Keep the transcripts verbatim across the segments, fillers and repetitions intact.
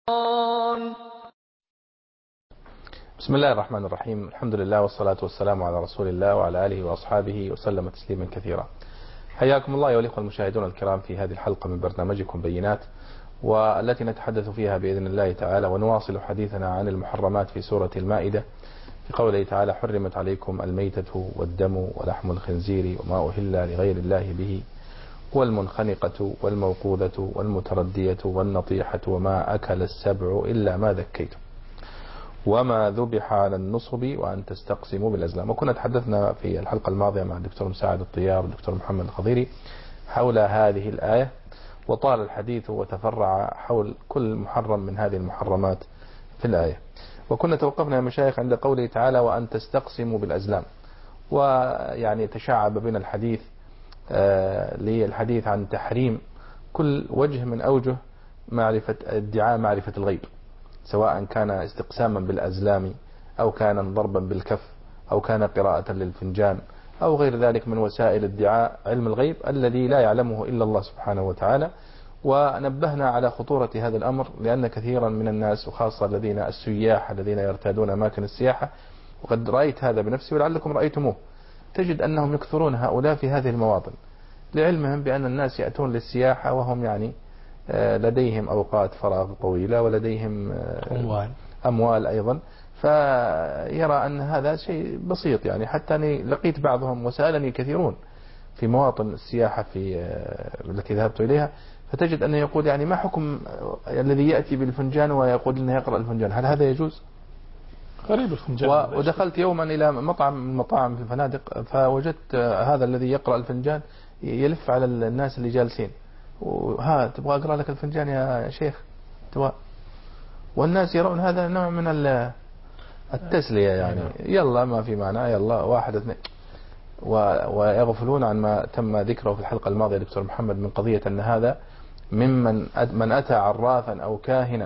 بسم الله الرحمن الرحيم. الحمد لله والصلاة والسلام على رسول الله وعلى آله وأصحابه وسلم تسليما كثيرا. حياكم الله أيها الإخوة المشاهدون الكرام في هذه الحلقة من برنامجكم بينات، والتي نتحدث فيها بإذن الله تعالى ونواصل حديثنا عن المحرمات في سورة المائدة، في قوله تعالى: حرمت عليكم الميتة والدم ولحم الخنزير وما أهل لغير الله به والمنخنقة والموقوذة والمتردية والنطيحة وما أكل السبع إلا ما ذكيتم وما ذبح على النصب وأن تستقسموا بالأزلام. وكنا تحدثنا في الحلقة الماضية مع الدكتور مساعد الطيار والدكتور محمد الخضيري حول هذه الآية، وطال الحديث وتفرع حول كل محرم من هذه المحرمات في الآية. وكنا توقفنا يا مشايخ عند قوله تعالى: وأن تستقسموا بالأزلام. ويعني تشعب بنا الحديث آه للحديث عن تحريم كل وجه من أوجه معرفة ادعاء معرفة الغيب، سواء كان استقساما بالأزلام أو كان ضربا بالكف أو كان قراءة للفنجان أو غير ذلك من وسائل ادعاء علم الغيب الذي لا يعلمه إلا الله سبحانه وتعالى. ونبهنا على خطورة هذا الأمر، لأن كثيرا من الناس وخاصة الذين السياح الذين يرتادون أماكن السياحة، وقد رأيت هذا بنفسي ولعلكم رأيتموه، تجد أنهم يكثرون هؤلاء في هذه المواطن، لعلمهم بأن الناس يأتون للسياحة وهم يعني لديهم أوقات فراغ طويلة ولديهم أموال, أموال أيضا، فيرى أن هذا شيء بسيط. يعني حتى أني لقيت بعضهم وسألني كثيرون في مواطن السياحة في التي ذهبت إليها، فتجد أنه يقول: يعني ما حكم الذي يأتي بالفنجان ويقول أنه يقرأ الفنجان، هل هذا يجوز؟ غريب الفنجان. ودخلت يوما إلى مطعم من المطاعم في الفنادق، فوجدت هذا الذي يقرأ الفنجان يلف على الناس اللي جالسين: وها تبغى أقرأ لك الفنجان يا شيخ تبغى؟ والناس يرون هذا نوع من التسلية، يعني يلا ما في معنى، يلا واحد اثنين، ويغفلون عن ما تم ذكره في الحلقة الماضية دكتور محمد من قضية أن هذا ممن من أتى عرافا أو كاهنا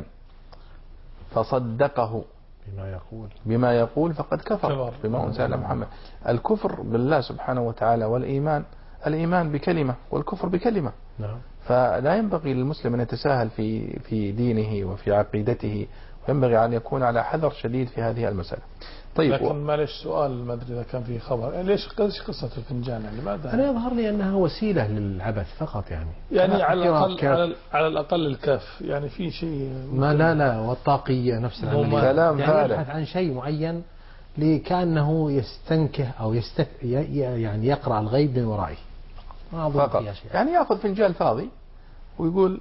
فصدقه بما يقول بما يقول فقد كفر بما أنزل على محمد. الكفر بالله سبحانه وتعالى والإيمان، الإيمان بكلمة والكفر بكلمة. نعم. فلا ينبغي للمسلم أن يتساهل في في دينه وفي عقيدته، وينبغي أن يكون على حذر شديد في هذه المسألة. طيب، لكن و... معلش سؤال، ما أدري إذا كان في خبر، يعني ليش قصة الفنجان؟ يعني لماذا؟ أنا يظهر لي أنها وسيلة للعبث فقط، يعني يعني على الأقل على, على الأقل الكف، يعني في شيء ما لا لا والطاقية نفس العملية، كلام يعني يبحث عن شيء معين لكأنه يستنكه أو يستك يعني يقرأ الغيب من ورائه فقط. يعني يأخذ فنجان فاضي ويقول: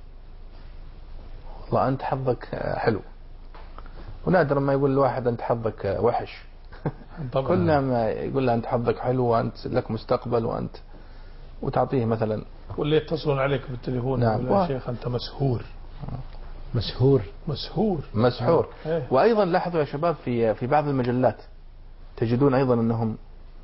والله أنت حظك حلو، ونادر ما يقول الواحد أنت حظك وحش. كل ما يقول له أنت حظك حلو وأنت لك مستقبل وأنت، وتعطيه مثلا، واللي يتصلون عليك بالتليفون: نعم يا شيخ أنت مسحور مسحور مسحور مسحور. وأيضا لاحظوا يا شباب في في بعض المجلات تجدون أيضا أنهم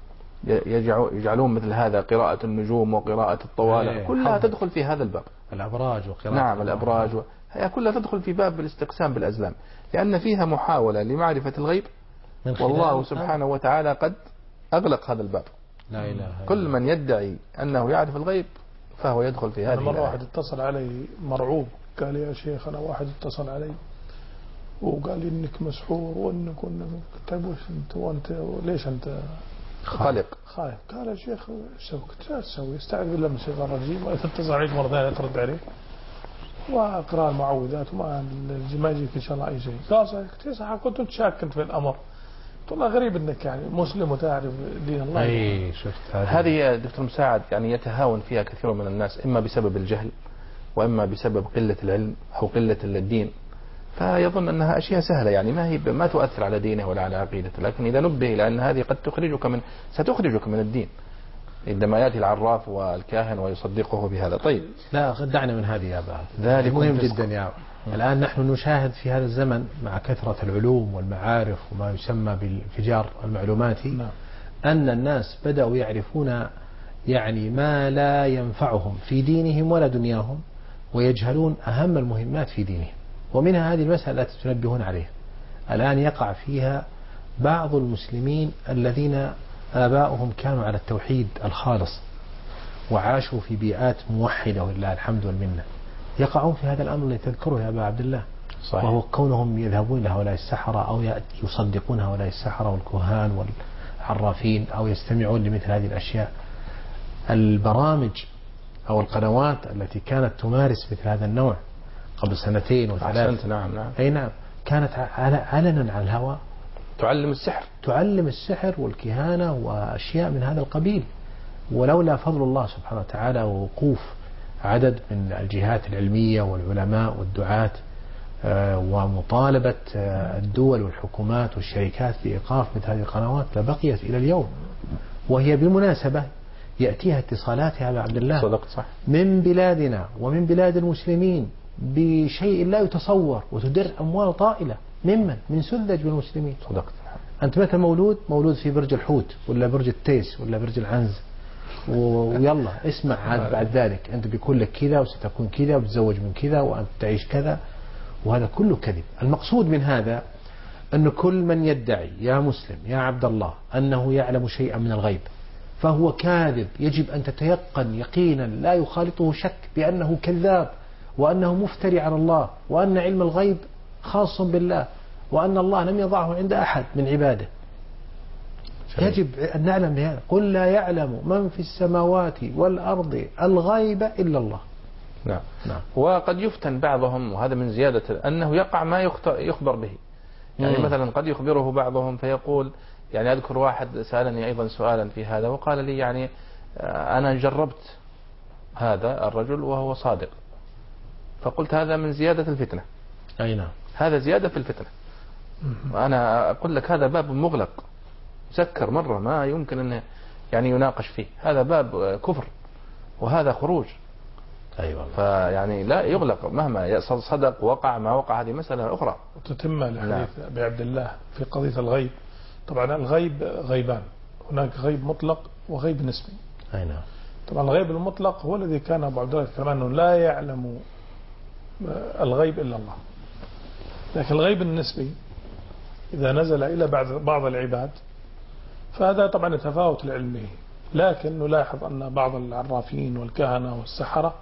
يجعلون مثل هذا قراءة النجوم وقراءة الطوالع، كلها تدخل في هذا الباب. الأبراج وقراءة نعم الأبراج و... هي كلها تدخل في باب الاستقسام بالأزلام، لأن فيها محاولة لمعرفة الغيب، والله سبحانه وتعالى قد أغلق هذا الباب. لا إله كل من يدعي أنه يعرف الغيب فهو يدخل في هذه. مرة واحد اتصل علي مرعوب، قال: يا شيخ أنا واحد اتصل علي وقال لي إنك مسحور وإنك كنا طيب وش أنت وأنت ليش أنت خالق خايف؟ قال: يا شيخ ايش سوي؟ قلت: لا تسوي، استعذ بالله من الشيطان الرجيم، وإذا اتصل عليك مرة ثانية ترد عليه وأقرأ المعوذات وما ما يجيك إن شاء الله أي شيء. قال: قلت: صح، كنت متشاك في الأمر. قلت: والله غريب إنك يعني مسلم وتعرف دين الله. أي شفت هذه يا دكتور مساعد يعني يتهاون فيها كثير من الناس، إما بسبب الجهل وإما بسبب قلة العلم أو قلة الدين، فيظن أنها أشياء سهلة، يعني ما هي ما تؤثر على دينه ولا على عقيدته. لكن إذا نبه إلى أن هذه قد تخرجك من ستخرجك من الدين عندما يأتي العراف والكاهن ويصدقه بهذا. طيب، لا دعنا من هذه يا أبا، ذلك مهم جدا يا أبا. الآن نحن نشاهد في هذا الزمن مع كثرة العلوم والمعارف وما يسمى بالانفجار المعلوماتي، نعم. أن الناس بدأوا يعرفون يعني ما لا ينفعهم في دينهم ولا دنياهم، ويجهلون أهم المهمات في دينهم. ومنها هذه المسألة التي تنبهون عليها الآن يقع فيها بعض المسلمين الذين آباؤهم كانوا على التوحيد الخالص وعاشوا في بيئات موحدة ولله الحمد والمنة، يقعون في هذا الأمر الذي تذكره يا أبا عبد الله. صحيح. وهو كونهم يذهبون إلى هؤلاء السحرة أو يصدقون هؤلاء السحرة والكهان والعرافين أو يستمعون لمثل هذه الأشياء. البرامج أو القنوات التي كانت تمارس مثل هذا النوع قبل سنتين وثلاث، نعم نعم أي نعم، كانت علنا على الهواء تعلم السحر تعلم السحر والكهانة وأشياء من هذا القبيل. ولولا فضل الله سبحانه وتعالى ووقوف عدد من الجهات العلمية والعلماء والدعاة ومطالبة الدول والحكومات والشركات بإيقاف مثل هذه القنوات لبقيت إلى اليوم. وهي بالمناسبة يأتيها اتصالات يا أبا عبد الله صدقت صح. من بلادنا ومن بلاد المسلمين بشيء لا يتصور، وتدر أموال طائلة ممن من سذج بالمسلمين. صدقت. أنت متى مولود؟ مولود في برج الحوت ولا برج التيس ولا برج العنز، ويلا اسمع عاد بعد ذلك أنت بيكون لك كذا وستكون كذا وتتزوج من كذا وأنت تعيش كذا، وهذا كله كذب. المقصود من هذا أن كل من يدعي يا مسلم يا عبد الله أنه يعلم شيئا من الغيب فهو كاذب. يجب أن تتيقن يقينا لا يخالطه شك بأنه كذاب، وأنه مفتري على الله، وأن علم الغيب خاص بالله، وأن الله لم يضعه عند أحد من عباده. يجب أن نعلم بهذا. قل لا يعلم من في السماوات والأرض الغيب إلا الله. نعم. نعم. وقد يفتن بعضهم، وهذا من زيادة أنه يقع ما يخبر به. يعني مم. مثلا قد يخبره بعضهم فيقول، يعني أذكر واحد سألني أيضا سؤالا في هذا وقال لي يعني أنا جربت هذا الرجل وهو صادق، فقلت هذا من زيادة الفتنة. أي نعم. هذا زيادة في الفتنة. وأنا أقول لك هذا باب مغلق مسكر مرة ما يمكن أن يعني يناقش فيه، هذا باب كفر وهذا خروج. أيوة. فيعني لا يغلق مهما صدق وقع ما وقع، هذه مسألة أخرى. وتتم لحديث أبي عبد الله في قضية الغيب. طبعا الغيب غيبان، هناك غيب مطلق وغيب نسبي. أي نعم. طبعا الغيب المطلق هو الذي كان أبو عبد الله يتكلم عنه لا يعلم الغيب إلا الله. لكن الغيب النسبي إذا نزل إلى بعض العباد فهذا طبعا يتفاوت لعلمه، لكن نلاحظ أن بعض العرافين والكهنة والسحرة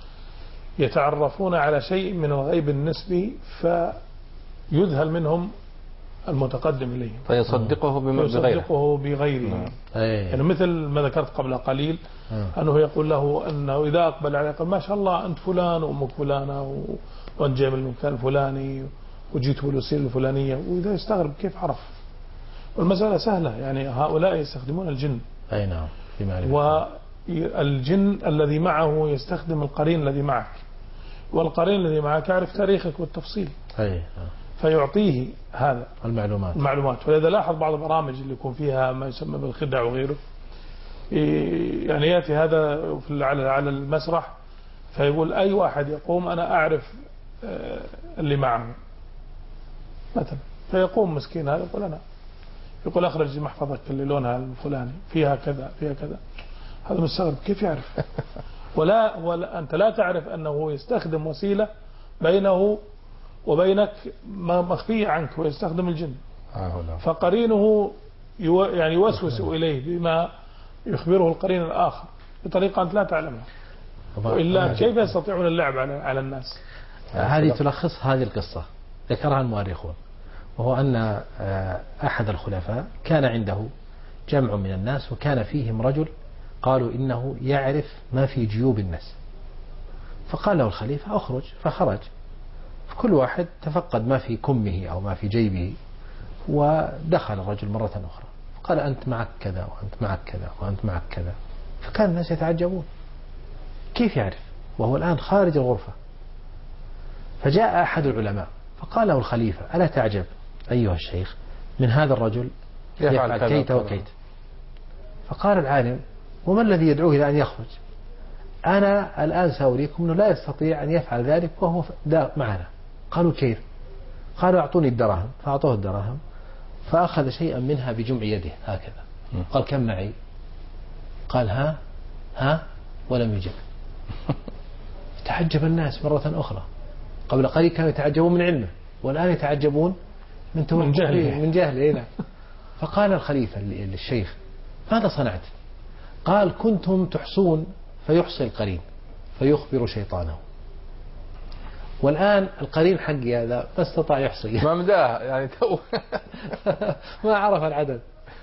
يتعرفون على شيء من الغيب النسبي فيذهل منهم المتقدم إليه فيصدقه بغيره, فيصدقه بغيره. يعني مثل ما ذكرت قبل قليل أنه يقول له أنه إذا أقبل عليه قال ما شاء الله أنت فلان وأمك فلانة وأنت جاي من المكان الفلاني وجيت بالوسيلة الفلانية، وإذا يستغرب كيف عرف. والمسألة سهلة، يعني هؤلاء يستخدمون الجن. أي نعم. والجن الذي معه يستخدم القرين الذي معك، والقرين الذي معك يعرف تاريخك بالتفصيل. أي. فيعطيه هذا المعلومات. المعلومات. ولذا لاحظ بعض البرامج اللي يكون فيها ما يسمى بالخدع وغيره، يعني يأتي هذا على المسرح فيقول أي واحد يقوم أنا أعرف اللي معه مثلا، فيقوم مسكين هذا يقول أنا، يقول أخرج محفظتك اللي لونها الفلاني فيها كذا فيها كذا. هذا مستغرب كيف يعرف؟ ولا, ولا أنت لا تعرف أنه يستخدم وسيلة بينه وبينك مخفية عنك، ويستخدم الجن. فقرينه يعني يوسوس إليه بما يخبره القرين الآخر بطريقة أنت لا تعلمها، وإلا كيف يستطيعون اللعب على على الناس؟ هذه تلخص هذه القصة ذكرها المؤرخون، وهو أن أحد الخلفاء كان عنده جمع من الناس وكان فيهم رجل قالوا إنه يعرف ما في جيوب الناس، فقال له الخليفة أخرج، فخرج، فكل واحد تفقد ما في كمه أو ما في جيبه، ودخل الرجل مرة أخرى فقال أنت معك كذا وأنت معك كذا وأنت معك كذا، فكان الناس يتعجبون كيف يعرف وهو الآن خارج الغرفة. فجاء أحد العلماء فقال له الخليفة ألا تعجب أيها الشيخ من هذا الرجل يفعل كيت وكيت؟ فقال العالم وما الذي يدعوه إلى أن يخرج؟ أنا الآن سأريكم أنه لا يستطيع أن يفعل ذلك وهو معنا. قالوا كيف؟ قالوا أعطوني الدراهم، فأعطوه الدراهم فأخذ شيئا منها بجمع يده هكذا، قال كم معي؟ قال ها ها ولم يجب. تعجب الناس مرة أخرى، قبل قليل كانوا يتعجبون من علمه والآن يتعجبون من من جهله من جهله. فقال الخليفة للشيخ ماذا صنعت؟ قال كنتم تحصون فيحصي القرين فيخبر شيطانه، والآن القرين حقي هذا ما استطاع يحصي ما مداه يعني تو ما عرف العدد.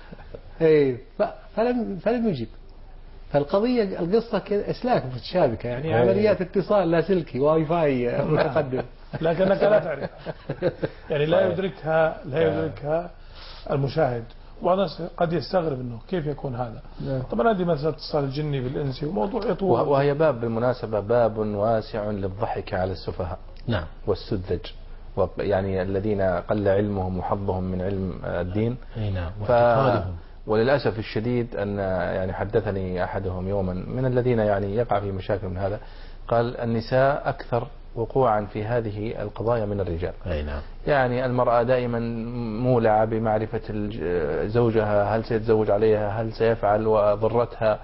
اي فلم فلم يجب. فالقضية القصة كذا اسلاك متشابكة يعني عمليات اتصال لاسلكي واي فاي متقدم لكنك لا تعرف يعني لا يدركها لا يدركها المشاهد. بعض الناس قد يستغرب انه كيف يكون هذا. طبعا هذه مسألة اتصال الجني بالانسي وموضوع يطول، وهي باب بالمناسبة باب واسع للضحك على السفهاء نعم والسذج يعني الذين قل علمهم وحظهم من علم الدين. اي نعم. ف... وللأسف الشديد أن يعني حدثني أحدهم يوما من الذين يعني يقع في مشاكل من هذا، قال النساء أكثر وقوعا في هذه القضايا من الرجال. أي نعم. يعني المرأة دائما مولعة بمعرفة زوجها، هل سيتزوج عليها، هل سيفعل، وضرتها،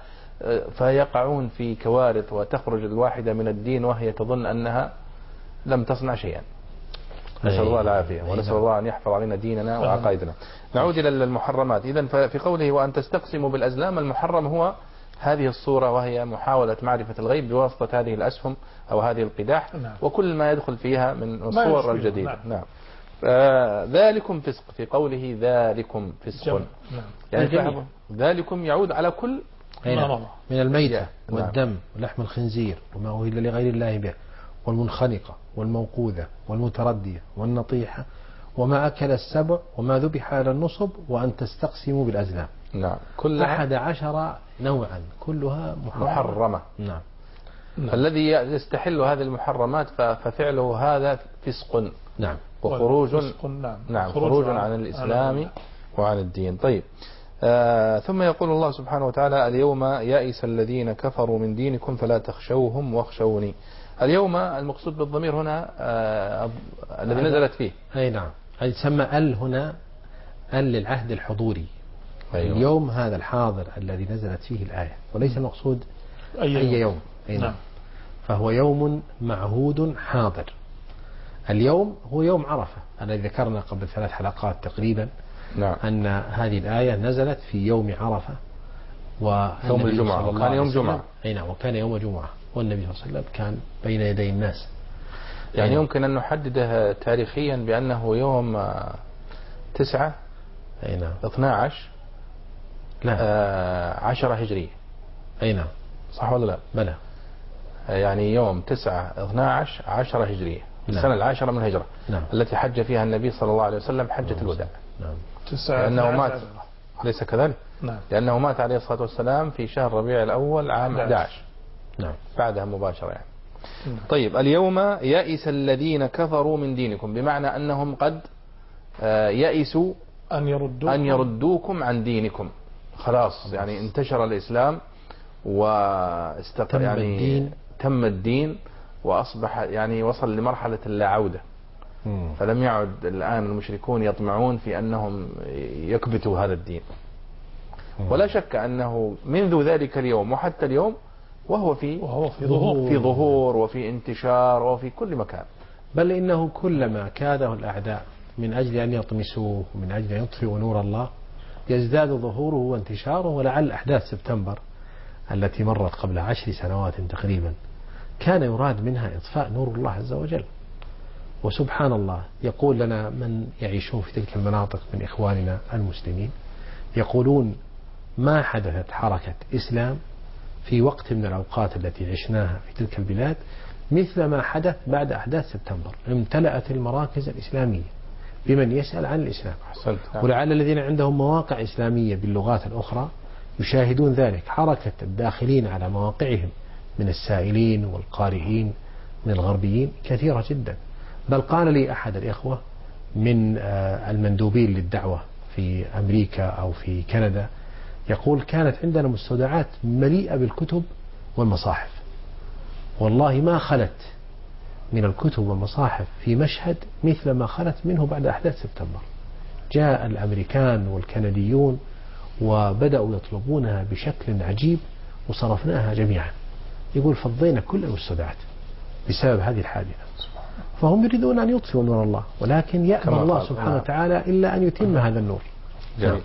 فيقعون في كوارث وتخرج الواحدة من الدين وهي تظن أنها لم تصنع شيئا. نسأل الله العافية ونسأل الله أن يحفظ علينا ديننا وعقائدنا. نعود إلى المحرمات. إذن في قوله وأن تستقسموا بالأزلام، المحرم هو هذه الصورة وهي محاولة معرفة الغيب بواسطة هذه الأسهم أو هذه القداح وكل ما يدخل فيها من الصور الجديدة. نعم. آه ذلكم فسق، في قوله ذلكم فسق يعني ذلكم يعود على كل من الميتة والدم ولحم الخنزير وما أهل لغير الله به والمنخنقة والموقوذة والمتردية والنطيحة وما أكل السبع وما ذبح على النصب وأن تستقسموا بالأزلام. نعم. كلها أحد عشر نوعا كلها محرمة, محرمة. نعم. الذي يستحل هذه المحرمات ففعله هذا فسق. نعم. وخروج نعم. نعم خروج عن, عن الإسلام وعن الدين. طيب. آه ثم يقول الله سبحانه وتعالى اليوم يئس الذين كفروا من دينكم فلا تخشوهم واخشوني. اليوم المقصود بالضمير هنا آه الذي نزلت فيه. أي نعم. هذه تسمى ال هنا ال للعهد الحضوري. أيوة. اليوم هذا الحاضر الذي نزلت فيه الآية وليس المقصود أي, أي يوم, يوم. أي نعم. فهو يوم معهود حاضر. اليوم هو يوم عرفة الذي ذكرنا قبل ثلاث حلقات تقريبا. نعم. أن هذه الآية نزلت في يوم عرفة يوم الجمعة وكان يوم جمعة. أي نعم. وكان يوم جمعة والنبي صلى الله عليه وسلم كان بين يدي الناس. يعني يمكن أن نحدده تاريخيا بأنه يوم تسعة أي نعم اثنى عشر لا آه عشرة هجرية. أي نعم. صح ولا لا؟ بلى. يعني يوم تسعة اثنى عشر عشرة هجرية السنة العاشرة من الهجرة. نعم. التي حج فيها النبي صلى الله عليه وسلم حجة نعم. الوداع. نعم. لأنه مات ليس كذلك؟ نعم. لأنه مات عليه الصلاة والسلام في شهر ربيع الأول عام أحد عشر. نعم. بعدها مباشرة يعني. نعم. طيب اليوم يئس الذين كفروا من دينكم، بمعنى أنهم قد يئسوا أن يردوكم, أن يردوكم عن دينكم. خلاص يعني انتشر الإسلام واستقر يعني الدين. تم الدين وأصبح يعني وصل لمرحلة اللا عودة. مم. فلم يعد الآن المشركون يطمعون في أنهم يكبتوا هذا الدين. مم. ولا شك أنه منذ ذلك اليوم وحتى اليوم وهو في وهو في ظهور في ظهور وفي انتشار وفي كل مكان. بل إنه كلما كاده الأعداء من أجل أن يطمسوه ومن أجل أن يطفئوا نور الله يزداد ظهوره وانتشاره. ولعل أحداث سبتمبر التي مرت قبل عشر سنوات تقريبا كان يراد منها إطفاء نور الله عز وجل. وسبحان الله يقول لنا من يعيشون في تلك المناطق من إخواننا المسلمين يقولون ما حدثت حركة إسلام في وقت من الأوقات التي عشناها في تلك البلاد مثل ما حدث بعد أحداث سبتمبر. امتلأت المراكز الإسلامية بمن يسأل عن الإسلام. ولعل الذين عندهم مواقع إسلامية باللغات الأخرى يشاهدون ذلك. حركة الداخلين على مواقعهم من السائلين والقارئين من الغربيين كثيرة جدا. بل قال لي أحد الإخوة من المندوبين للدعوة في أمريكا أو في كندا يقول كانت عندنا مستودعات مليئة بالكتب والمصاحف، والله ما خلت من الكتب والمصاحف في مشهد مثل ما خلت منه بعد أحداث سبتمبر. جاء الأمريكان والكنديون وبدأوا يطلبونها بشكل عجيب وصرفناها جميعا. يقول فضينا كل المستودعات بسبب هذه الحادثة. فهم يريدون أن يطفئوا نور الله ولكن يأبى الله سبحانه وتعالى إلا أن يتم هذا النور. جميل.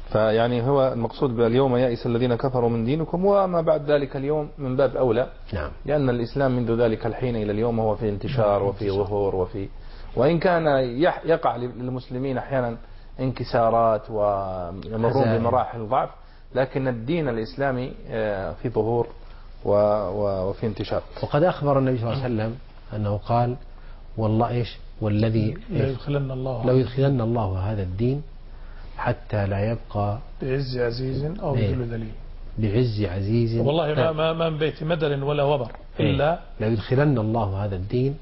فيعني هو المقصود باليوم يئس الذين كفروا من دينكم، وما بعد ذلك اليوم من باب أولى. نعم. لأن الإسلام منذ ذلك الحين إلى اليوم هو في انتشار وفي ظهور، وفي وإن كان يقع للمسلمين أحيانا انكسارات ويمرون بمراحل ضعف، لكن الدين الإسلامي في ظهور وفي انتشار. وقد أخبر النبي صلى الله عليه وسلم أنه قال والله إيش والذي لا يدخلن الله لو يدخلن الله هذا الدين حتى لا يبقى بعز عزيز أو بذل ذليل. بعز عزيز والله ما ما ما من بيت مدر ولا وبر إلا لو يدخلن الله هذا الدين.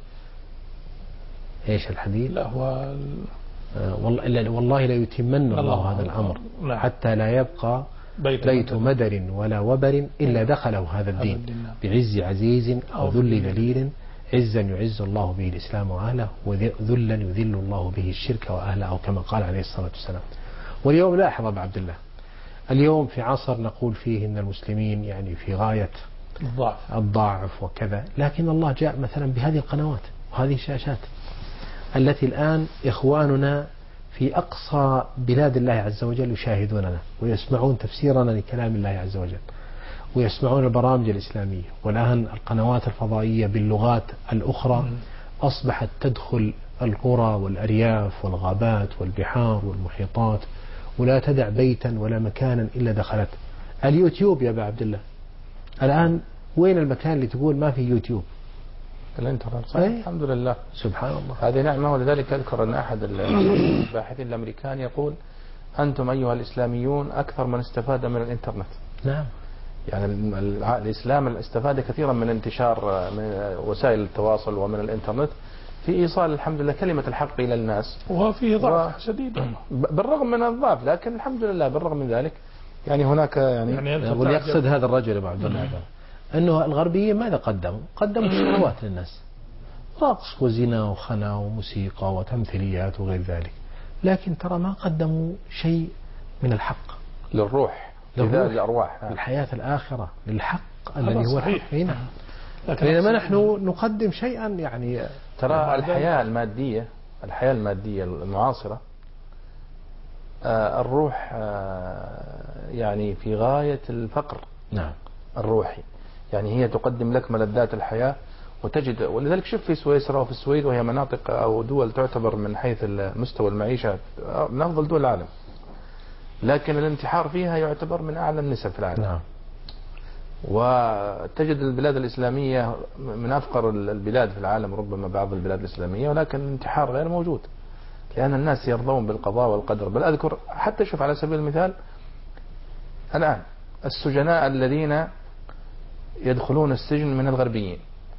إيش الحديث؟ لا هو والله والله لا يتمن الله هذا الأمر حتى لا يبقى بيت, بيت مدر ولا وبر إلا دخله هذا الدين بعز عزيز أو ذل ذليل. عزا يعز الله به الإسلام وأهله، وذلا يذل الله به الشرك وأهله، أو كما قال عليه الصلاة والسلام. واليوم لاحظ أبو عبد الله، اليوم في عصر نقول فيه إن المسلمين يعني في غاية الضعف الضعف وكذا، لكن الله جاء مثلا بهذه القنوات وهذه الشاشات التي الآن إخواننا في أقصى بلاد الله عز وجل يشاهدوننا ويسمعون تفسيرنا لكلام الله عز وجل، ويسمعون البرامج الإسلامية. والآن القنوات الفضائية باللغات الأخرى أصبحت تدخل القرى والأرياف والغابات والبحار والمحيطات، ولا تدع بيتا ولا مكانا إلا دخلت. اليوتيوب يا أبا عبد الله الآن وين المكان اللي تقول ما في يوتيوب؟ الانترنت. الحمد لله سبحان الله، هذه نعمة. ولذلك أذكر أن أحد الباحثين الأمريكان يقول أنتم أيها الإسلاميون أكثر من استفاد من الإنترنت. نعم. يعني الإسلام استفاد كثيرا من انتشار من وسائل التواصل ومن الإنترنت في إيصال الحمد لله كلمة الحق إلى الناس، وفيه ضعف و... شديد بالرغم من الضعف، لكن الحمد لله بالرغم من ذلك يعني هناك يعني, يعني يقصد هذا الرجل أبو عبد الله أنه الغربيين ماذا قدموا؟ قدموا الشهوات للناس، رقص وزنا وخنا وموسيقى وتمثيليات وغير ذلك، لكن ترى ما قدموا شيء من الحق للروح، للأرواح، للحياة الآخرة، للحق الذي هو الحق هنا. بينما نحن نقدم شيئا يعني ترى الحياة المادية الحياة المادية المعاصرة آه الروح آه يعني في غاية الفقر. نعم. الروحي يعني هي تقدم لك ملذات الحياة وتجد، ولذلك شوف في سويسرا وفي السويد وهي مناطق أو دول تعتبر من حيث مستوى المعيشة من أفضل دول العالم، لكن الانتحار فيها يعتبر من أعلى النسب في العالم. نعم. وتجد البلاد الإسلامية من أفقر البلاد في العالم ربما بعض البلاد الإسلامية، ولكن الانتحار غير موجود لأن الناس يرضون بالقضاء والقدر. بل أذكر حتى شوف على سبيل المثال الآن السجناء الذين يدخلون السجن من الغربيين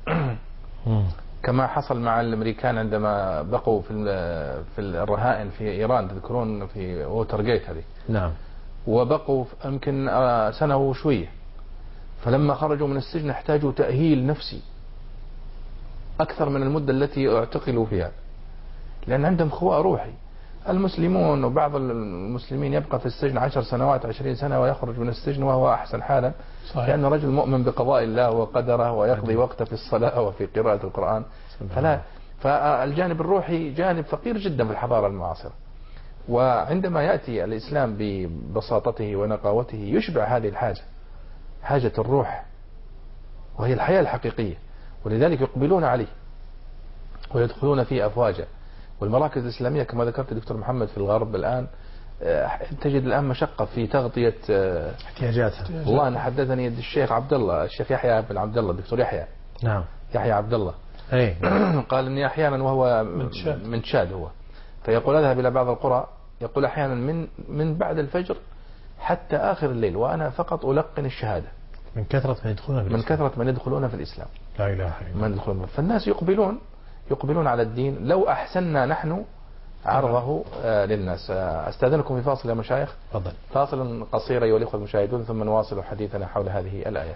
كما حصل مع الأمريكان عندما بقوا في في الرهائن في إيران، تذكرون في ووترغيت هذه. نعم. وبقوا يمكن سنة وشوية، فلما خرجوا من السجن احتاجوا تأهيل نفسي أكثر من المدة التي اعتقلوا فيها، لأن عندهم خواء روحي. المسلمون وبعض المسلمين يبقى في السجن عشر سنوات عشرين سنة ويخرج من السجن وهو أحسن حالا، صحيح. لأنه رجل مؤمن بقضاء الله وقدره ويقضي وقته في الصلاة وفي قراءة القرآن. فلا فالجانب الروحي جانب فقير جدا في الحضارة المعاصرة، وعندما يأتي الإسلام ببساطته ونقاوته يشبع هذه الحاجة، حاجة الروح وهي الحياة الحقيقية، ولذلك يقبلون عليه ويدخلون فيه أفواجا. والمراكز الإسلامية كما ذكرت دكتور محمد في الغرب الآن تجد الآن مشقة في تغطية احتياجاتها. والله أنا حدثني الشيخ عبد الله الشيخ يحيى بن عبد الله الدكتور يحيى نعم يحيى عبد الله أي. قال إني أحيانا وهو من تشاد هو فيقول أذهب إلى بعض القرى، يقول أحيانا من من بعد الفجر حتى آخر الليل وأنا فقط ألقن الشهادة من كثرة من يدخلون في من كثرة من يدخلون في الإسلام. لا إله إلا الله. فالناس يقبلون يقبلون على الدين لو أحسننا نحن عرضه آه للناس. آه أستاذنكم في فاصل يا مشايخ. تفضل. فاصل قصير أيها الأخوة المشاهدون ثم نواصل حديثنا حول هذه الآيات.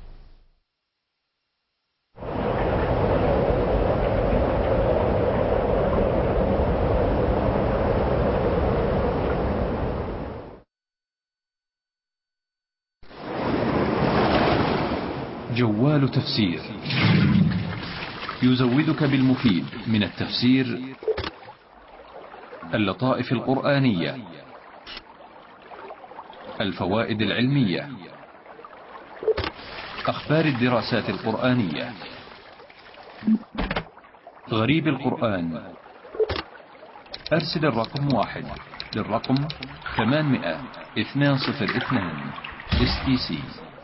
جوال تفسير يزودك بالمفيد من التفسير، اللطائف القرآنية، الفوائد العلمية، أخبار الدراسات القرآنية، غريب القرآن. أرسل الرقم واحد للرقم ثمانمائة اثنين صفر اثنين اس تي سي.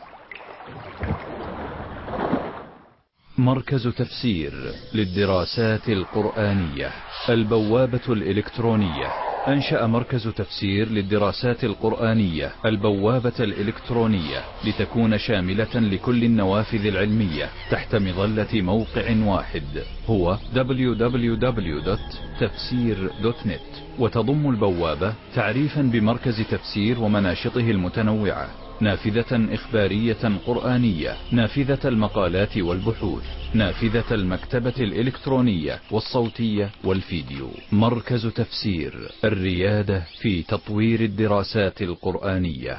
مركز تفسير للدراسات القرآنية، البوابة الإلكترونية. أنشأ مركز تفسير للدراسات القرآنية البوابة الإلكترونية لتكون شاملة لكل النوافذ العلمية تحت مظلة موقع واحد، هو دبليو دبليو دبليو دوت تفسير دوت نت. وتضم البوابة تعريفا بمركز تفسير ومناشطه المتنوعة، نافذة إخبارية قرآنية، نافذة المقالات والبحوث، نافذة المكتبة الإلكترونية والصوتية والفيديو. مركز تفسير، الريادة في تطوير الدراسات القرآنية.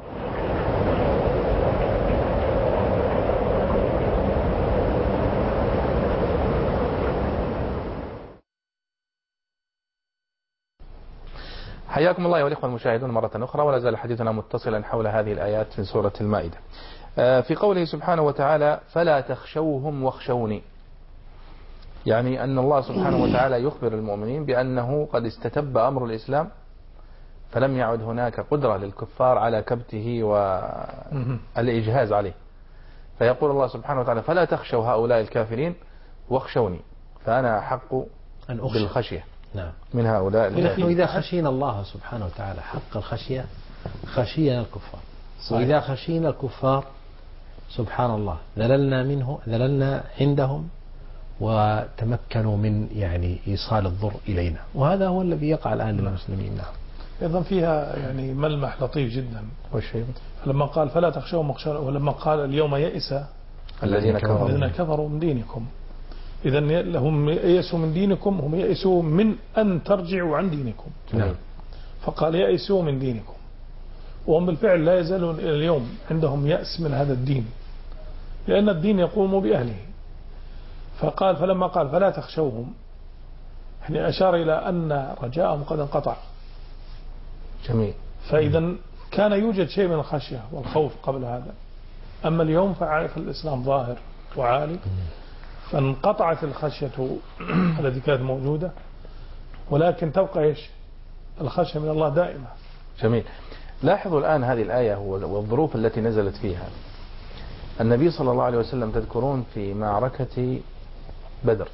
حياكم الله والإخوة المشاهدون مرة أخرى، ولا زال حديثنا متصلا حول هذه الآيات من سورة المائدة. في قوله سبحانه وتعالى فلا تخشوهم واخشوني، يعني أن الله سبحانه وتعالى يخبر المؤمنين بأنه قد استتب أمر الإسلام، فلم يعد هناك قدرة للكفار على كبته والإجهاز عليه. فيقول الله سبحانه وتعالى فلا تخشوا هؤلاء الكافرين واخشوني، فأنا أحق بالخشية نعم. من هؤلاء نحن الكافرين. إذا خشينا الله سبحانه وتعالى حق الخشية خشينا الكفار، صحيح. وإذا خشينا الكفار سبحان الله ذللنا منه ذللنا عندهم وتمكنوا من يعني إيصال الضر إلينا، وهذا هو الذي يقع الآن للمسلمين. نعم. أيضا فيها يعني ملمح لطيف جدا، والشيء لما قال فلا تخشوا واخشوني، ولما قال اليوم يئس الذين كفروا الذين كفروا من دينكم. إذن هم يئسوا من دينكم، هم يئسوا من أن ترجعوا عن دينكم. نعم. فقال يئسوا من دينكم، وهم بالفعل لا يزالون إلى اليوم عندهم يأس من هذا الدين، لأن الدين يقوم بأهله. فقال فلما قال فلا تخشوهم، يعني أشار إلى أن رجاءهم قد انقطع. جميل. فإذا كان يوجد شيء من الخشية والخوف قبل هذا، أما اليوم فعارف الإسلام ظاهر وعالي، فانقطعت الخشية التي كانت موجودة، ولكن تبقى إيش؟ الخشية من الله دائمة. جميل. لاحظوا الآن هذه الآية والظروف التي نزلت فيها. النبي صلى الله عليه وسلم تذكرون في معركة بدر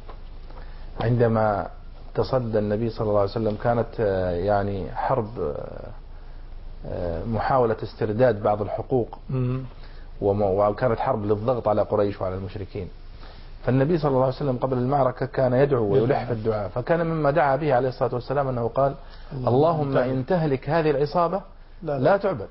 عندما تصدى النبي صلى الله عليه وسلم، كانت يعني حرب محاولة استرداد بعض الحقوق، وكانت حرب للضغط على قريش وعلى المشركين. فالنبي صلى الله عليه وسلم قبل المعركة كان يدعو ويلح في الدعاء، فكان مما دعا به عليه الصلاة والسلام أنه قال اللهم إن تهلك هذه العصابة لا, لا تعبد.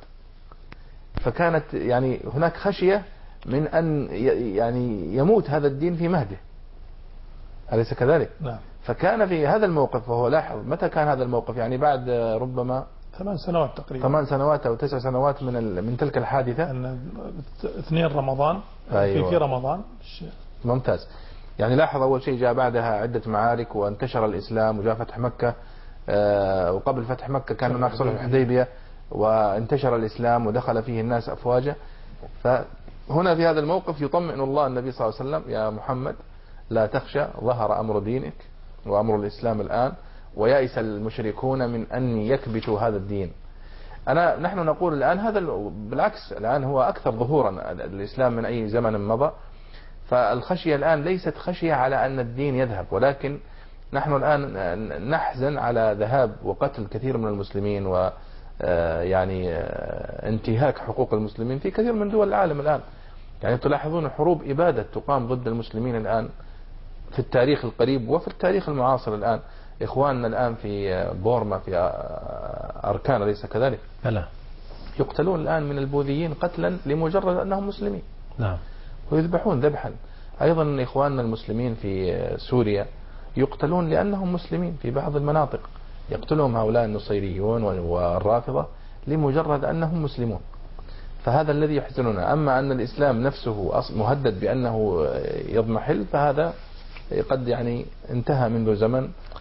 فكانت يعني هناك خشية من أن يعني يموت هذا الدين في مهده، أليس كذلك؟ نعم. فكان في هذا الموقف، وهو لاحظ متى كان هذا الموقف، يعني بعد ربما ثمان سنوات تقريبا، ثمان سنوات أو تسع سنوات من من تلك الحادثة، أن اثنين رمضان. أيوة. في رمضان. ممتاز. يعني لاحظ أول شيء جاء بعدها عدة معارك وانتشر الإسلام وجاء فتح مكة، وقبل فتح مكة كان هناك صلح الحديبية وانتشر الإسلام ودخل فيه الناس أفواجا. فهنا في هذا الموقف يطمئن الله النبي صلى الله عليه وسلم يا محمد لا تخشى، ظهر أمر دينك وأمر الإسلام الآن، ويأس المشركون من أن يكبتوا هذا الدين. أنا نحن نقول الآن هذا بالعكس، الآن هو أكثر ظهورا الإسلام من أي زمن مضى. فالخشية الآن ليست خشية على أن الدين يذهب، ولكن نحن الآن نحزن على ذهاب وقتل كثير من المسلمين و يعني انتهاك حقوق المسلمين في كثير من دول العالم الآن. يعني تلاحظون حروب إبادة تقام ضد المسلمين الآن في التاريخ القريب وفي التاريخ المعاصر الآن. إخواننا الآن في بورما في أركان أليس كذلك؟ لا. يقتلون الآن من البوذيين قتلا لمجرد أنهم مسلمين. نعم. ويذبحون ذبحا. أيضا إخواننا المسلمين في سوريا يقتلون لأنهم مسلمين في بعض المناطق، يقتلهم هؤلاء النصيريون والرافضة لمجرد أنهم مسلمون. فهذا الذي يحزننا. أما أن الإسلام نفسه مهدد بأنه يضمحل، فهذا قد يعني انتهى منذ زمن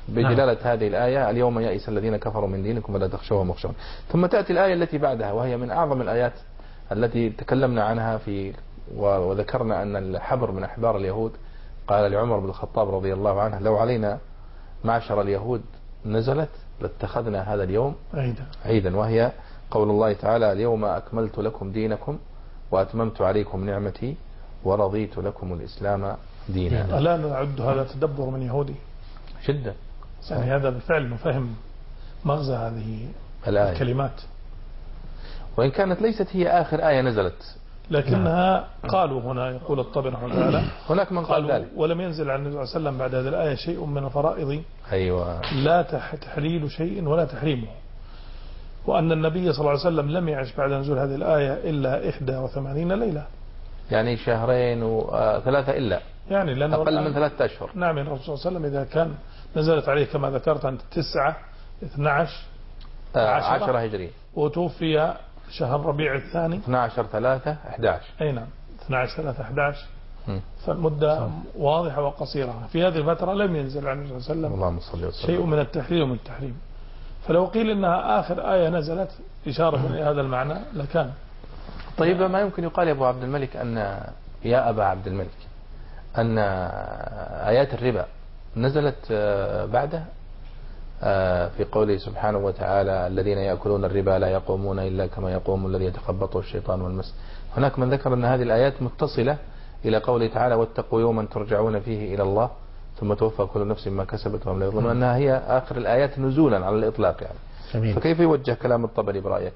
بجلالة هذه الآية اليوم يئس الذين كفروا من دينكم ولا تخشوهم واخشون. ثم تأتي الآية التي بعدها وهي من أعظم الآيات التي تكلمنا عنها في وذكرنا أن الحبر من أحبار اليهود قال لعمر بن الخطاب رضي الله عنه لو علينا معشر اليهود نزلت لاتخذنا هذا اليوم عيدا, عيدا وهي قول الله تعالى اليوم أكملت لكم دينكم وأتممت عليكم نعمتي ورضيت لكم الإسلام دينا. ألا نعد هذا تدبر من يهودي جدا، يعني هذا بالفعل نفهم مغزى هذه الآية. الكلمات وإن كانت ليست هي آخر آية نزلت لكنها قالوا هنا يقول الطبري رحمه الله تعالى هناك من قال ذلك ولم ينزل عن النبي صلى الله عليه وسلم بعد هذه الآية شيء من الفرائض أيوة لا تحليل شيء ولا تحريمه، وأن النبي صلى الله عليه وسلم لم يعش بعد نزول هذه الآية إلا إحدى وثمانين ليلة، يعني شهرين وثلاثة إلا يعني لأنه أقل من ثلاثة أشهر. نعم الرسول صلى الله عليه وسلم إذا كان نزلت عليه كما ذكرت أنت تسعة اثنى عشر عشرة هجرية وتوفي شهر ربيع الثاني اثنى عشر ثلاثة أحد عشر أي نعم اثنى عشر ثلاثة أحد عشر، فالمدة واضحة وقصيرة. في هذه الفترة لم ينزل عن النبي صلى الله عليه وسلم شيء من التحليل ومن التحريم، فلو قيل إنها آخر آية نزلت إشارة إلى هذا المعنى لكان. طيب ما يمكن يقال يا أبو عبد الملك أن يا أبا عبد الملك أن آيات الربا نزلت بعده في قوله سبحانه وتعالى الذين يأكلون الربا لا يقومون إلا كما يقوم الذي يتخبطه الشيطان والمس. هناك من ذكر أن هذه الآيات متصلة إلى قوله تعالى واتقوا يوما ترجعون فيه إلى الله ثم توفى كل نفس ما كسبت وهم لا يظلمون، أنها هي آخر الآيات نزولا على الإطلاق يعني. جميل. فكيف يوجه كلام الطبري برأيك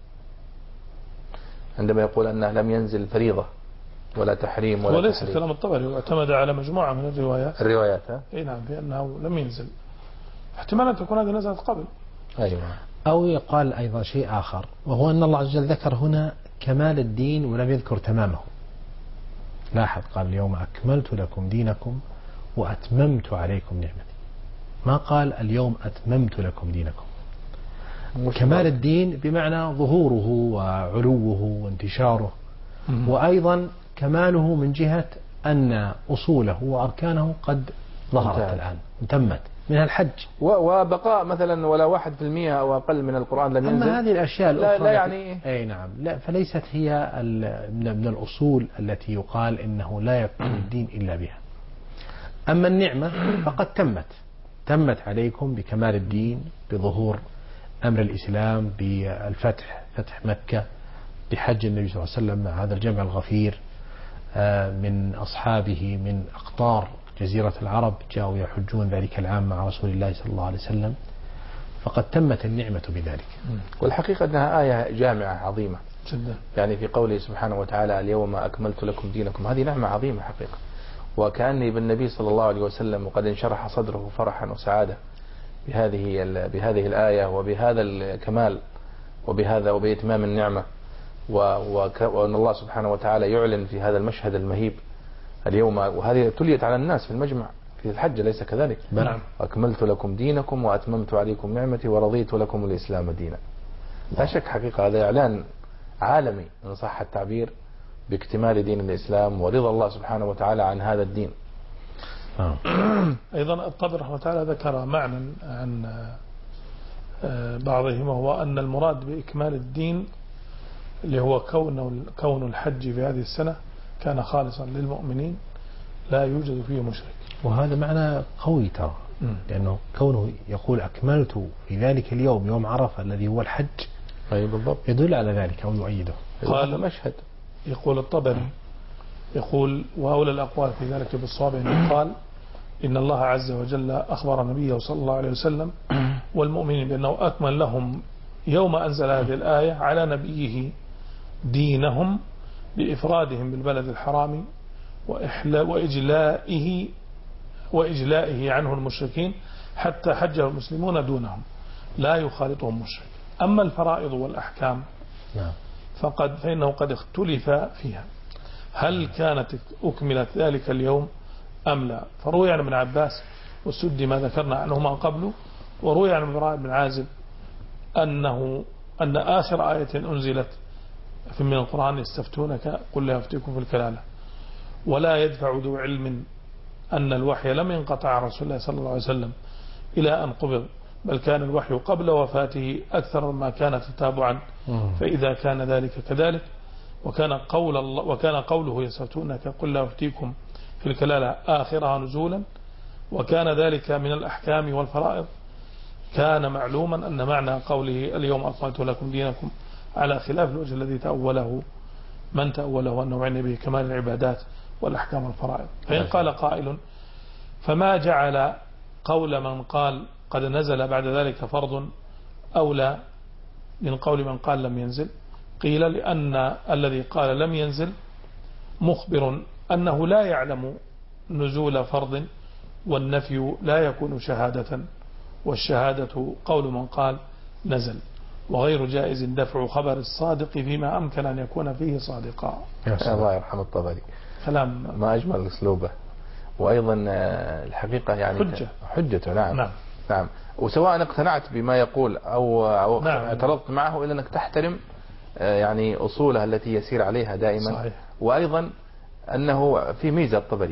عندما يقول أنه لم ينزل فريضة ولا تحريم ولا وليس تحريم؟ كلام الطبري واعتمد على مجموعة من الروايات الروايات ها؟ اي نعم بأنه لم ينزل، احتمال أن تكون هذه نزلت قبل. أيوة. أو يقال أيضا شيء آخر وهو أن الله عز وجل ذكر هنا كمال الدين ولم يذكر تمامه. لاحظ قال اليوم أكملت لكم دينكم وأتممت عليكم نعمتي، ما قال اليوم أتممت لكم دينكم. كمال الدين بمعنى ظهوره وعلوه وانتشاره، وأيضا كماله من جهة أن أصوله وأركانه قد ظهرت الآن تمت منها الحج وبقاء مثلا ولا واحد في المئة أو أقل من القرآن لم ينزل. أما هذه الأشياء الأخرى لا, لا يعني أي نعم لا فليست هي من الأصول التي يقال إنه لا يكون الدين إلا بها. أما النعمة فقد تمت تمت عليكم بكمال الدين بظهور أمر الإسلام بالفتح فتح مكة بحج النبي صلى الله عليه وسلم مع هذا الجمع الغفير من أصحابه من أقطار جزيرة العرب جاءوا يحجون ذلك العام مع رسول الله صلى الله عليه وسلم، فقد تمت النعمة بذلك. والحقيقة أنها آية جامعة عظيمة جدا، يعني في قوله سبحانه وتعالى اليوم أكملت لكم دينكم، هذه نعمة عظيمة حقيقة، وكأني بالنبي صلى الله عليه وسلم وقد انشرح صدره فرحا وسعادة بهذه بهذه الآية وبهذا الكمال وبهذا وبإتمام النعمة، وأن الله سبحانه وتعالى يعلن في هذا المشهد المهيب اليوم، وهذه تليت على الناس في المجمع في الحج أليس كذلك؟ نعم. أكملت لكم دينكم وأتممت عليكم نعمتي ورضيت لكم الإسلام دينا. لا شك حقيقة هذا إعلان عالمي إن صح التعبير باكتمال دين الإسلام ورضا الله سبحانه وتعالى عن هذا الدين. أيضا الطبري رحمه الله تعالى ذكر معنى عن بعضهم وهو أن المراد بإكمال الدين اللي هو كون كون الحج في هذه السنة كان خالصا للمؤمنين لا يوجد فيه مشرك. وهذا معنى قوي ترى، لأنه كونه يقول أكملت في ذلك اليوم يوم عرفة الذي هو الحج أي بالضبط يدل على ذلك أو يؤيده. قال مشهد يقول الطبري يقول وأولى الأقوال في ذلك بالصواب أنه قال إن الله عز وجل أخبر نبيه صلى الله عليه وسلم والمؤمنين بأنه أكمل لهم يوم أنزل هذه الآية على نبيه دينهم بإفرادهم بالبلد الحرام وإجلائه وإجلائه عنه المشركين حتى حجه المسلمون دونهم لا يخالطهم مشرك. أما الفرائض والأحكام فقد فإنه قد اختلف فيها هل كانت أكملت ذلك اليوم أم لا، فروي عن ابن عباس والسدي ما ذكرنا عنهما قبله، وروي عن البراء بن عازب أنه أن آخر آية أنزلت في من القرآن يستفتونك قل لا يفتيكم في الكلالة ولا يدفع ذو علم أن الوحي لم ينقطع عن رسول الله صلى الله عليه وسلم إلى أن قبض، بل كان الوحي قبل وفاته أكثر ما كان تتابعا. فإذا كان ذلك كذلك، وكان قول الله وكان قوله يستفتونك قل لا أفتيكم في الكلالة آخرها نزولا، وكان ذلك من الأحكام والفرائض، كان معلوما أن معنى قوله اليوم أكملت لكم دينكم على خلاف الوجه الذي تأوله من تأوله أنه يعني به كمال العبادات والأحكام والفرائض. فإن قال قائل فما جعل قول من قال قد نزل بعد ذلك فرض أولى من قول من قال لم ينزل؟ قيل لأن الذي قال لم ينزل مخبر أنه لا يعلم نزول فرض، والنفي لا يكون شهادة، والشهادة قول من قال نزل، وغير جائز دفع خبر الصادق فيما أمكن أن يكون فيه صادقا. الله يرحم الطبري، كلام ما أجمل أسلوبه، وأيضا الحقيقة يعني حجة حجته. نعم نعم, نعم. وسواء اقتنعت بما يقول أو, أو نعم. اعترضت معه، إلا أنك تحترم يعني أصولها التي يسير عليها دائما. صحيح. وأيضا أنه في ميزة الطبري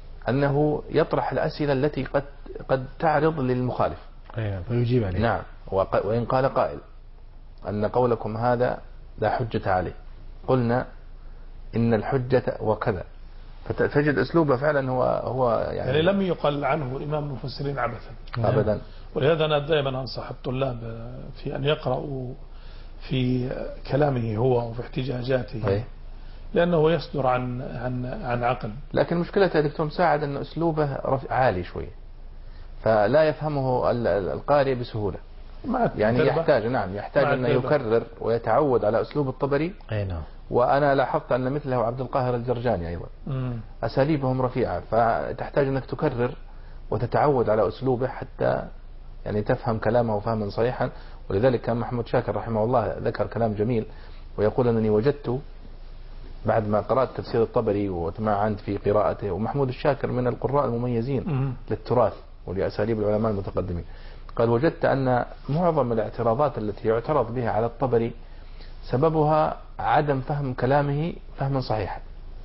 أنه يطرح الأسئلة التي قد قد تعرض للمخالف فيجيب عليه. نعم. وإن قال قائل أن قولكم هذا لا حجة عليه، قلنا إن الحجة وكذا، فتجد أسلوبه فعلا هو هو يعني, يعني لم يقل عنه الإمام المفسرين عبثا أبدا. ولهذا أنا دائما أنصح الطلاب في أن يقرأوا في كلامه هو وفي احتجاجاته أي. لأنه يصدر عن عن عن عقل. لكن مشكلة يا دكتور مساعد أن أسلوبه عالي شوي، فلا يفهمه القارئ بسهولة. يعني يحتاج نعم يحتاج أن يكرر ويتعود على أسلوب الطبري. أي نعم. وأنا لاحظت أن مثله عبد القاهر الجرجاني أيضا مم. أساليبهم رفيعة، فتحتاج أنك تكرر وتتعود على أسلوبه حتى يعني تفهم كلامه فهما صحيحا. ولذلك كان محمود شاكر رحمه الله ذكر كلام جميل، ويقول أنني وجدت بعد ما قرأت تفسير الطبري وتمعنت في قراءته، ومحمود الشاكر من القراء المميزين مم. للتراث ولأساليب العلماء المتقدمين، قال وجدت أن معظم الاعتراضات التي يعترض بها على الطبري سببها عدم فهم كلامه فهما صحيحا،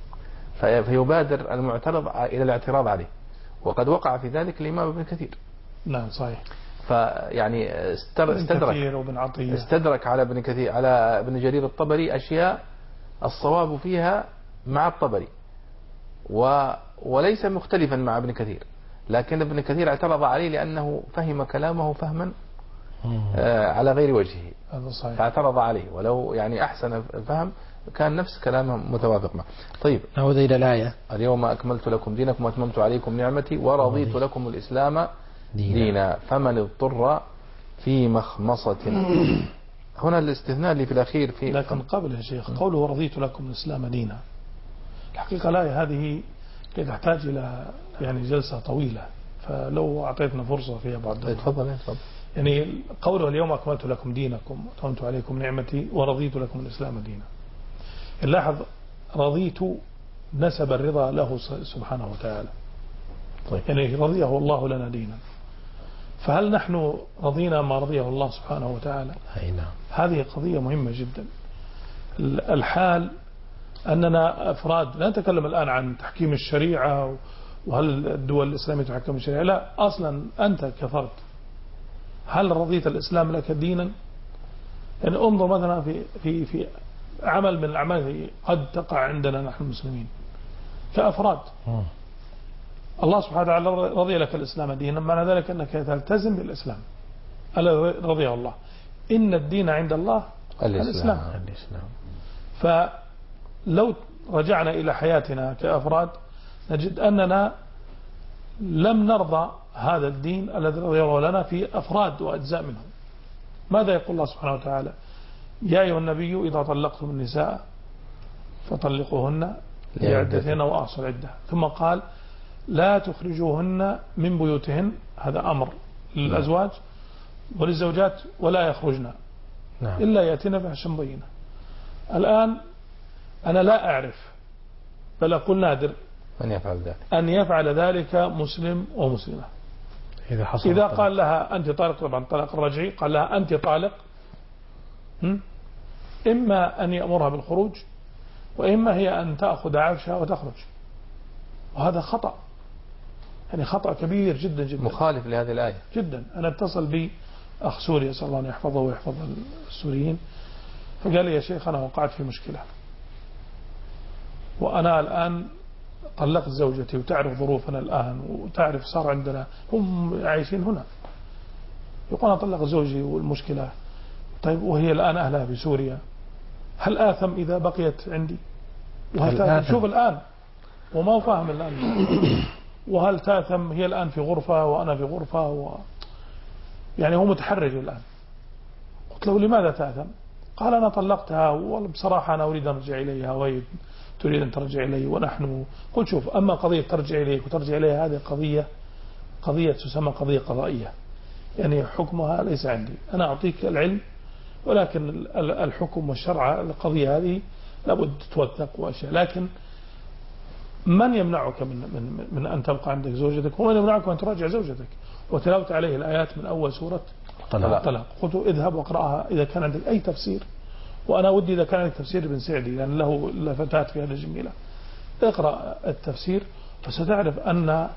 فيبادر المعترض إلى الاعتراض عليه، وقد وقع في ذلك الإمام ابن كثير. نعم صحيح. فيعني استدرك استدرك على ابن كثير على ابن جرير الطبري أشياء الصواب فيها مع الطبري و وليس مختلفا مع ابن كثير، لكن ابن كثير اعترض عليه لأنه فهم كلامه فهما آه على غير وجهه، فاعترض عليه، ولو يعني أحسن فهم كان نفس كلامه متوافق معه. طيب نعود إلى الآية اليوم أكملت لكم دينكم وأتممت عليكم نعمتي ورضيت لكم الإسلام دينا, دينا فمن اضطر في مخمصة. هنا الاستثناء اللي في الأخير في لكن قبل يا شيخ قوله رضيت لكم الإسلام دينا، الحقيقة الآية هذه تحتاج إلى يعني جلسة طويلة، فلو أعطيتنا فرصة فيها بعد. تفضل تفضل. يعني قوله اليوم أكملت لكم دينكم وأتممت عليكم نعمتي ورضيت لكم الإسلام دينا، نلاحظ رضيت نسب الرضا له سبحانه وتعالى. طيب. يعني رضيه الله لنا دينا، فهل نحن رضينا ما رضيه الله سبحانه وتعالى؟ أي نعم. هذه قضية مهمة جدا. الحال أننا أفراد لا نتكلم الآن عن تحكيم الشريعة وهل الدول الإسلامية تحكم الشريعة، لا، أصلا أنت كفرد هل رضيت الإسلام لك دينا؟ يعني انظر مثلا في في في عمل من الأعمال قد تقع عندنا نحن المسلمين كأفراد. م. الله سبحانه وتعالى رضي لك الإسلام دينا، معنى ذلك أنك تلتزم بالإسلام ألا رضيه الله. إن الدين عند الله الإسلام, الإسلام. فلو رجعنا إلى حياتنا كأفراد نجد أننا لم نرضى هذا الدين الذي رضي الله لنا في أفراد وأجزاء منه. ماذا يقول الله سبحانه وتعالى؟ يا أيها النبي إذا طلقتم النساء فطلقوهن لعدتهن وأحصوا العدة، ثم قال لا تخرجوهن من بيوتهن، هذا أمر للأزواج وللزوجات ولا يخرجن نعم. إلا يأتين بفحش مبينة. الآن أنا لا أعرف بل أقول نادر من يفعل ذلك أن يفعل ذلك مسلم ومسلمة. إذا, حصل إذا قال لها أنت طالق، طبعا طلاق الرجعي، قال لها أنت طالق، إما أن يأمرها بالخروج وإما هي أن تأخذ عفشها وتخرج، وهذا خطأ. يعني خطأ كبير جدا جدا مخالف لهذه الآية جدا. أنا اتصل بي أخ سوري أسأل الله أن يحفظه ويحفظ السوريين، فقال لي يا شيخ أنا وقعت في مشكلة، وأنا الآن طلقت زوجتي وتعرف ظروفنا الآن وتعرف صار عندنا، هم عايشين هنا، يقول أنا طلق زوجي والمشكلة، طيب وهي الآن أهلها في سوريا، هل آثم إذا بقيت عندي؟ وهل تأثم؟ شوف الآن وما هو فاهم الآن، وهل تأثم هي الآن في غرفة وأنا في غرفة و... يعني هو متحرج الآن. قلت له لماذا تأثم؟ قال أنا طلقتها وبصراحة أنا أريد أن أرجع إليها وهي تريد أن ترجع إلي ونحن. قلت شوف، أما قضية ترجع إليك وترجع إليها هذه قضية قضية تسمى قضية قضائية، يعني حكمها ليس عندي، أنا أعطيك العلم ولكن الحكم والشرع القضية هذه لابد توثق وأشياء، لكن من يمنعك من, من, من أن تبقى عندك زوجتك، ومن يمنعك أن تراجع زوجتك؟ وتلاوت عليه الآيات من أول سورة الطلاق. قلت اذهب واقرأها إذا كان عندك أي تفسير، وأنا ودي إذا كان عندك تفسير ابن سعدي لأن له لفتات في هذا جميلة، اقرأ التفسير فستعرف أن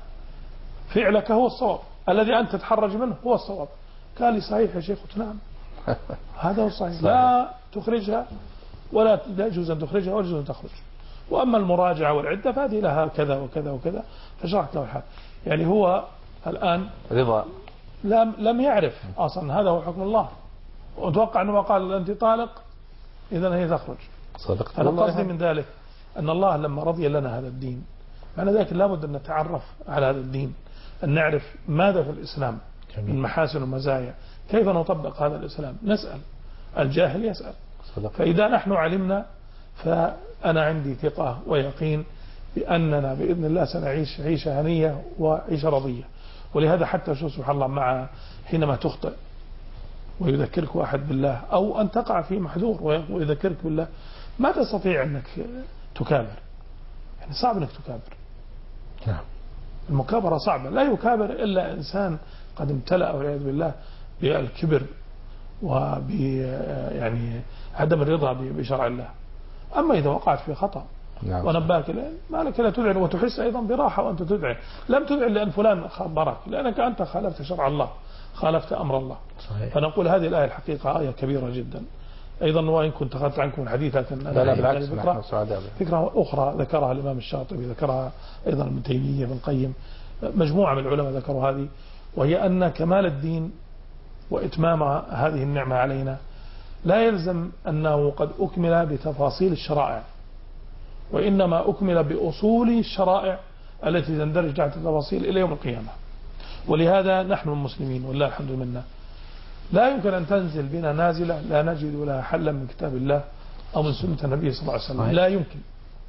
فعلك هو الصواب، الذي أنت تتحرج منه هو الصواب. قال لي صحيح يا شيخ؟ قلت نعم هذا هو الصحيح، لا تخرجها ولا يجوز أن تخرجها ولا يجوز أن تخرج، وأما المراجعة والعدة فهذه لها كذا وكذا وكذا، فشرحت له الحال. يعني هو الآن رضا لم لم يعرف أصلا هذا هو حكم الله، وأتوقع أنه قال أنت طالق إذن هي تخرج. صدقت. أنا قصدي من ذلك أن الله لما رضي لنا هذا الدين، معنى ذلك لابد أن نتعرف على هذا الدين، أن نعرف ماذا في الإسلام من محاسن ومزايا، كيف نطبق هذا الإسلام. نسأل، الجاهل يسأل. صدق. فإذا نحن علمنا فأنا عندي ثقة ويقين بأننا بإذن الله سنعيش عيشة هنية وعيشة رضية. ولهذا حتى شو سبحان الله مع حينما تخطئ ويذكرك واحد بالله أو أن تقع في محذور ويذكرك بالله، ما تستطيع أنك تكابر، يعني صعب أنك تكابر. نعم. المكابرة صعبة، لا يكابر إلا إنسان قد امتلأ والعياذ بالله بالكبر وب يعني عدم الرضا بشرع الله. أما إذا وقعت في خطأ نعم. ونباك ما لك لا تدعي، وتحس أيضا براحة وأنت تدعي، لم تدعي لأن فلان خبرك، لأنك أنت خالفت شرع الله، خالفت أمر الله. صحيح. فنقول هذه الآية الحقيقة آية كبيرة جدا أيضا، وإن كنت أخذت عنكم الحديث لكن لا لا بالعكس نحن سعداء. فكرة أخرى ذكرها الإمام الشاطبي، ذكرها أيضا ابن تيمية، ابن القيم، مجموعة من العلماء ذكروا هذه، وهي أن كمال الدين وإتمام هذه النعمة علينا لا يلزم أنه قد أكمل بتفاصيل الشرائع، وإنما أكمل بأصول الشرائع التي تندرج تحت التفاصيل إلى يوم القيامة. ولهذا نحن المسلمين والله الحمد لله لا يمكن أن تنزل بنا نازلة لا نجد لها حلا من كتاب الله أو من سنة النبي صلى الله عليه وسلم، لا يمكن.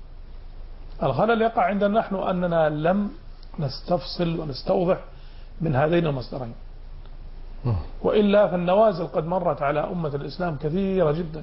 الخلل يقع عندنا نحن أننا لم نستفصل ونستوضح من هذين المصدرين، وإلا فالنوازل قد مرت على أمة الإسلام كثيرة جدا،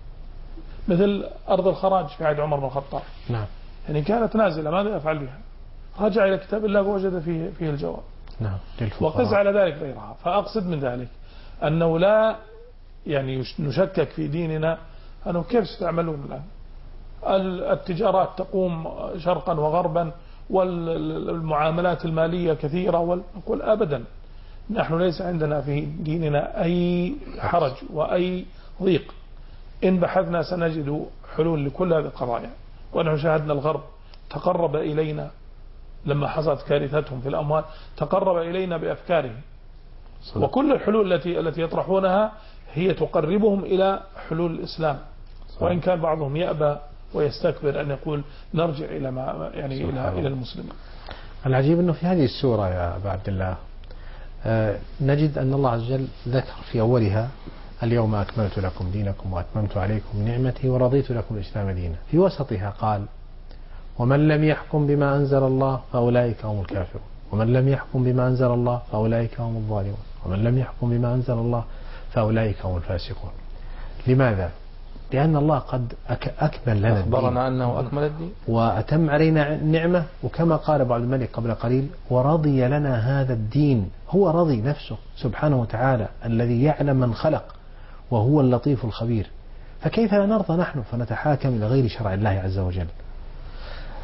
مثل أرض الخراج في عهد عمر بن الخطاب. نعم. يعني كانت نازلة، ماذا يفعل بها؟ رجع إلى كتاب الله ووجد فيه فيه الجواب. نعم. وقس على ذلك غيرها. فأقصد من ذلك أنه لا يعني نشكك في ديننا أنه كيف ستعملون الآن؟ التجارات تقوم شرقا وغربا والمعاملات المالية كثيرة، ونقول أبدا نحن ليس عندنا في ديننا أي حرج وأي ضيق، إن بحثنا سنجد حلول لكل هذه القضايا. ونحن شاهدنا الغرب تقرب إلينا لما حصلت كارثتهم في الأموال، تقرب إلينا بأفكارهم، وكل الحلول التي التي يطرحونها هي تقربهم إلى حلول الإسلام، وإن كان بعضهم يأبى ويستكبر أن يقول نرجع إلى ما يعني إلى إلى المسلمين. العجيب أنه في هذه السورة يا أبا عبد الله آه نجد أن الله عز وجل ذكر في أولها اليوم أكملت لكم دينكم وأتممت عليكم نعمتي ورضيت لكم الإسلام دينا. في وسطها قال ومن لم يحكم بما أنزل الله فأولئك هم الكافرون، ومن لم يحكم بما أنزل الله فأولئك هم الظالمون، ومن لم يحكم بما أنزل الله فأولئك هم الفاسقون. لماذا؟ لأن الله قد أكمل لنا الدين، أخبرنا أنه أكمل الدين وأتم علينا النعمة، وكما قال أبو عبد الملك قبل قليل ورضي لنا هذا الدين. هو رضي نفسه سبحانه وتعالى الذي يعلم من خلق وهو اللطيف الخبير، فكيف لا نرضى نحن فنتحاكم إلى غير شرع الله عز وجل؟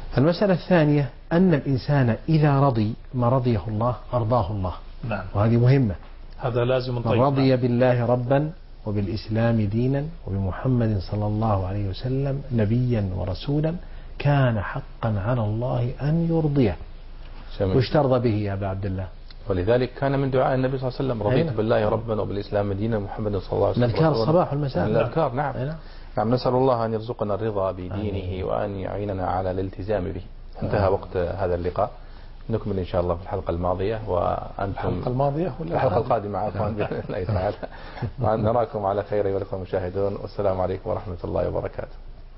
المسألة الثانية أن الإنسان إذا رضي ما رضيه الله أرضاه الله. نعم. وهذه مهمة. هذا لازم من طيب. رضي بالله ربا وبالإسلام دينا وبمحمد صلى الله عليه وسلم نبيا ورسولا كان حقا على الله أن يرضيه. وش ترضى به يا أبا عبد الله؟ ولذلك كان من دعاء النبي صلى الله عليه وسلم رضيت بالله ربا وبالإسلام دينا محمد صلى الله عليه وسلم. الأذكار الصباح والمساء. الأذكار نعم. نعم. نسأل الله أن يرزقنا الرضا بدينه وأن يعيننا على الالتزام به. انتهى وقت هذا اللقاء، نكمل إن شاء الله في الحلقة الماضية وأنتم الحلقة الماضية ولا الحلقة القادمة عفوا بإذن الله تعالى. نراكم على خير أيها الأخوة المشاهدون، والسلام عليكم ورحمة الله وبركاته.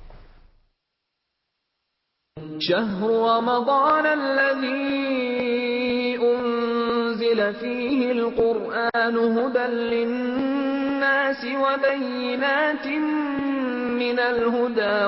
شهر رمضان الذي أنزل فيه القرآن هدى للناس وبينات من الهدى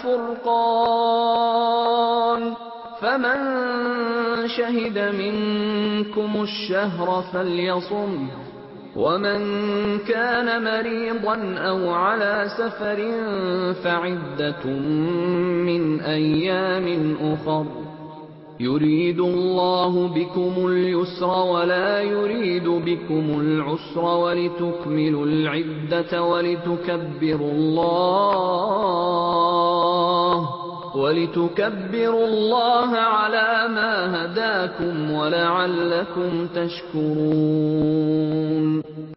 والفرقان، فمن شهد منكم الشهر فليصم، ومن كان مريضا أو على سفر فعدة من أيام أخر، يريد الله بكم اليسر ولا يريد بكم العسر ولتكملوا العدة ولتكبروا الله ولتكبروا الله على ما هداكم ولعلكم تشكرون.